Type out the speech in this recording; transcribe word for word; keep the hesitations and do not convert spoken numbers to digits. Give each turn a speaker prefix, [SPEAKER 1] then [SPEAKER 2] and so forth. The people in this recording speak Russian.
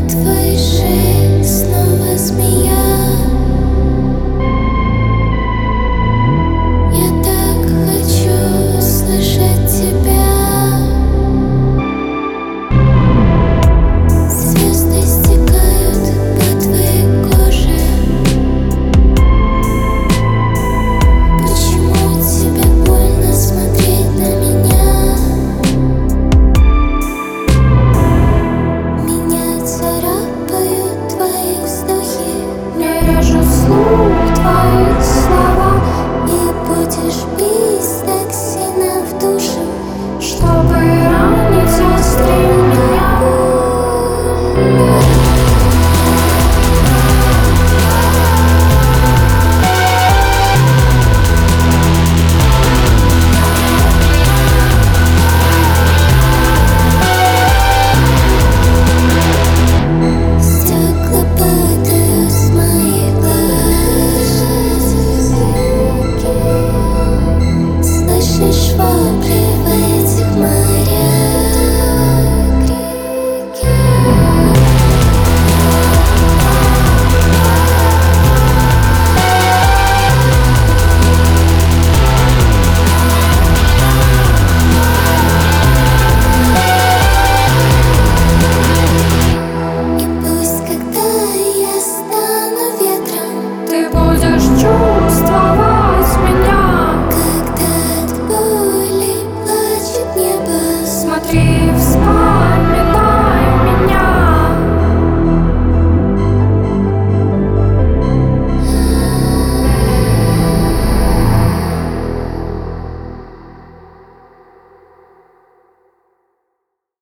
[SPEAKER 1] твоей шее снова змея. Я так хочу слышать тебя. Звезды стекают по твоей коже. Почему тебе больно смотреть на меня? Меня царапают твои вздохи. Мне режет слух твои слова. И будешь бить так сильно в душу, чтобы ранить острее меня.